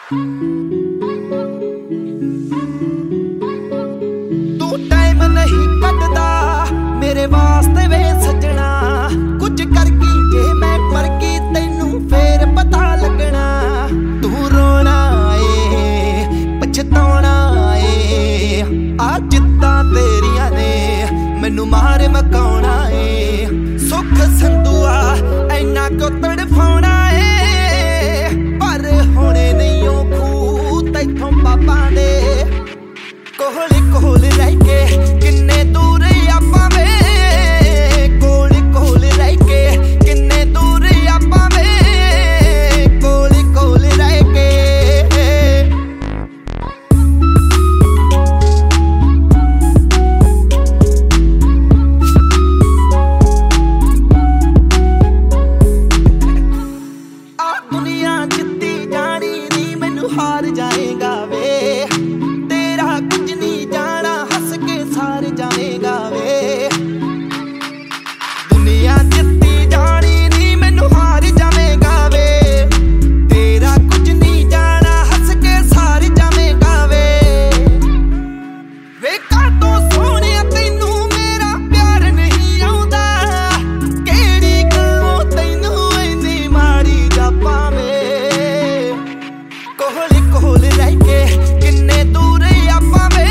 तू टाइम नहीं कटदा मेरे वास्ते वे सजना, कुछ करगी जे मैं मर गई तैनू फेर पता लगना। तू रोना ए पछताना ए, आ जिद्दां तेरियां ने मैनू मार मकाउणा ए। सुख संदूआ ऐना क्यों तड़फाउणा ए, पर होणे नहीं ओ खूह तैथों पापां दे। कोल कोल रह के किन्ने दूर आपां वे, कोल कोल रह के किन्ने दूर आपां वे, कोल कोल रह के। आ दुनिया जित्ती जानी नी मैनू हार जाएगा वे, जाएगा वे। दुनिया जित्ती जानी नी मैनू हार जावेगा वे, तेरा कुछ नहीं जाना हंस के सार जावेगा वे। वे कातों सोहणे तैनू मेरा प्यार नहीं आउंदा, केड़ी गल्लों तैनू इन्नी माड़ी जापां वे। कोल कोल रह के किन्ने दूर आपां वे,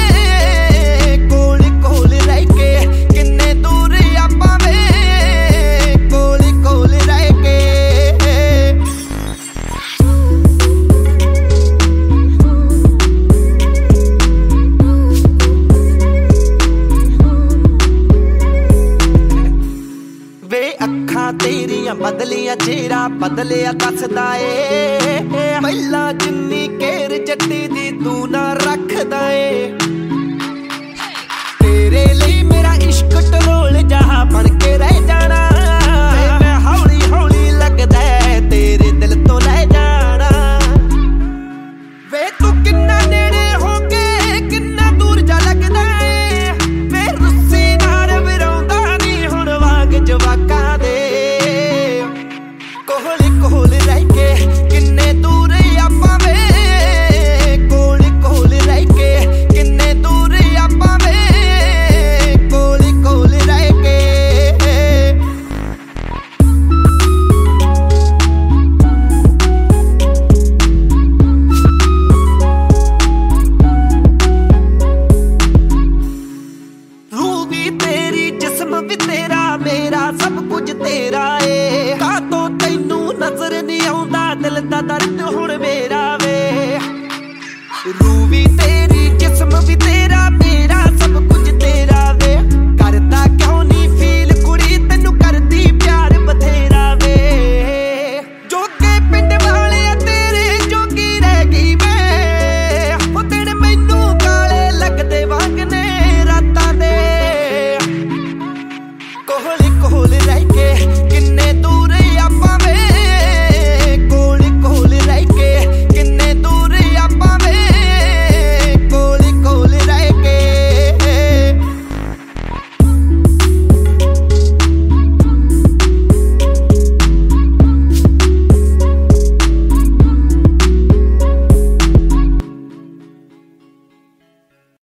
तेरियां बदलियां चेहरा बदलिया दसदा ए, पहिला जिन्नी केर जट्टी दी तू ना रखदा ए। तेरे लिए मेरा इश्क टरोल जहा बन के रह जाना, मैं हौली हौली लगदा है तेरे दिल तो ले जाना। वे तू किन्ना नेड़े हो के किन्ना दूर जा लगदा है, वे रुस्सी नाल विराउंदा नी हुण वाग जवाकां दे। कोल कोल रह के किन्ने दूर आपां वे, कोल कोल रह के किन्ने दूर आपां वे, कोल कोल रह के। रूह भी तेरी जिस्म भी तेरा, मेरा सब कुछ तेरा ए। कातों तैनू नजर नहीं आउंदा दिल दा दर्द हुण मेरा वे। रूह भी तेरी जिस्म भी तेरा, मेरा सब कुछ तेरा वे। करदा क्यों नहीं फील कुड़ी तैनू करदी प्यार बथेरा वे। जोगे पिंड वाले तेरे जोगी रह गई मैं, ओ दिन मैनू काले लगदे वांगने रातां दे। कोल कोल रह के